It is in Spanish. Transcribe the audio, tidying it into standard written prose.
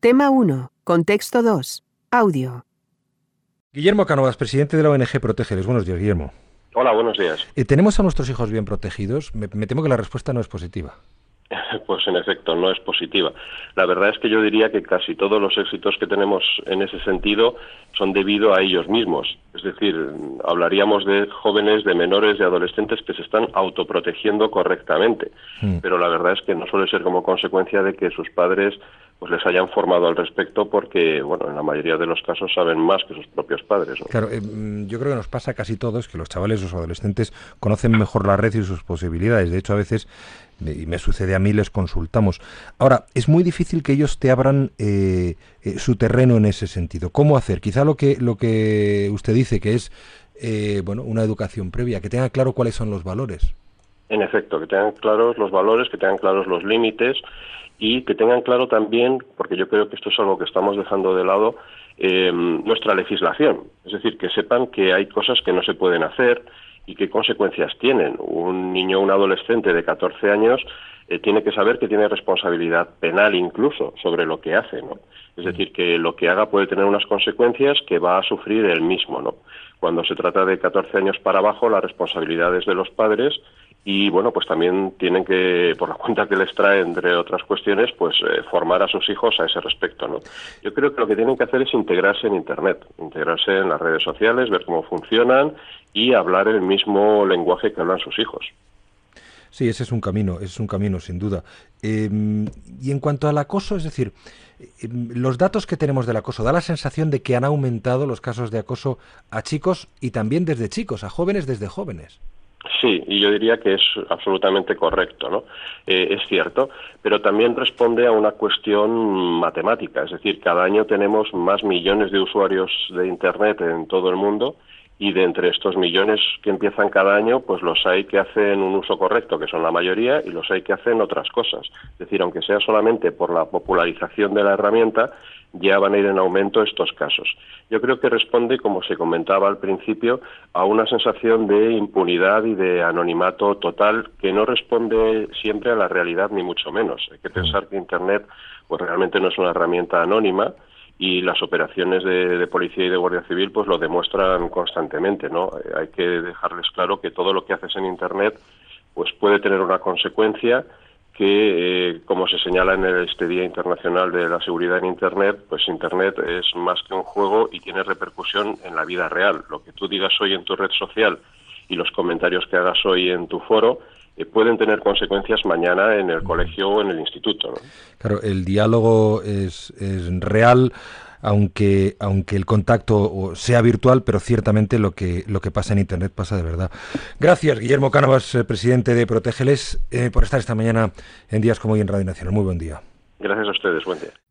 Tema 1. Contexto 2. Audio. Guillermo Cánovas, presidente de la ONG Protégeles. Buenos días, Guillermo. Hola, buenos días. ¿Tenemos a nuestros hijos bien protegidos? Me temo que la respuesta no es positiva. Pues en efecto, no es positiva. La verdad es que yo diría que casi todos los éxitos que tenemos en ese sentido son debido a ellos mismos. Es decir, hablaríamos de jóvenes, de menores, de adolescentes que se están autoprotegiendo correctamente. Pero la verdad es que no suele ser como consecuencia de que sus padres pues les hayan formado al respecto, porque, bueno, en la mayoría de los casos saben más que sus propios padres, ¿no? Claro, yo creo que nos pasa a casi todos que los chavales, los adolescentes, conocen mejor la red y sus posibilidades. De hecho, a veces, y me sucede a mí, les consultamos. Ahora, es muy difícil que ellos te abran su terreno en ese sentido. ¿Cómo hacer? Quizá lo que usted dice, que es una educación previa, que tengan claro cuáles son los valores. En efecto, que tengan claros los valores, que tengan claros los límites y que tengan claro también, porque yo creo que esto es algo que estamos dejando de lado, nuestra legislación. Es decir, que sepan que hay cosas que no se pueden hacer y qué consecuencias tienen. Un niño o un adolescente de 14 años tiene que saber que tiene responsabilidad penal incluso sobre lo que hace, ¿no? Es decir, que lo que haga puede tener unas consecuencias que va a sufrir él mismo, ¿no? Cuando se trata de 14 años para abajo, la responsabilidad es de los padres y, bueno, pues también tienen que, por la cuenta que les trae, entre otras cuestiones, pues formar a sus hijos a ese respecto, ¿no? Yo creo que lo que tienen que hacer es integrarse en Internet, integrarse en las redes sociales, ver cómo funcionan y hablar el mismo lenguaje que hablan sus hijos. Sí, ese es un camino sin duda. Y en cuanto al acoso, es decir, los datos que tenemos del acoso, da la sensación de que han aumentado los casos de acoso a chicos y también desde chicos, a jóvenes desde jóvenes. Sí, y yo diría que es absolutamente correcto, ¿no? Es cierto, pero también responde a una cuestión matemática, es decir, cada año tenemos más millones de usuarios de Internet en todo el mundo y de entre estos millones que empiezan cada año, pues los hay que hacen un uso correcto, que son la mayoría, y los hay que hacen otras cosas. Es decir, aunque sea solamente por la popularización de la herramienta, ya van a ir en aumento estos casos. Yo creo que responde, como se comentaba al principio, a una sensación de impunidad y de anonimato total que no responde siempre a la realidad, ni mucho menos. Hay que pensar que Internet pues realmente no es una herramienta anónima, y las operaciones de policía y de Guardia Civil pues lo demuestran constantemente, ¿no? Hay que dejarles claro que todo lo que haces en Internet pues puede tener una consecuencia que, como se señala en este Día Internacional de la Seguridad en Internet, pues Internet es más que un juego y tiene repercusión en la vida real. Lo que tú digas hoy en tu red social y los comentarios que hagas hoy en tu foro pueden tener consecuencias mañana en el colegio o en el instituto, ¿no? Claro, el diálogo es real, aunque el contacto sea virtual, pero ciertamente lo que pasa en Internet pasa de verdad. Gracias, Guillermo Cánovas, presidente de Protégeles, por estar esta mañana en Días como Hoy en Radio Nacional. Muy buen día. Gracias a ustedes, buen día.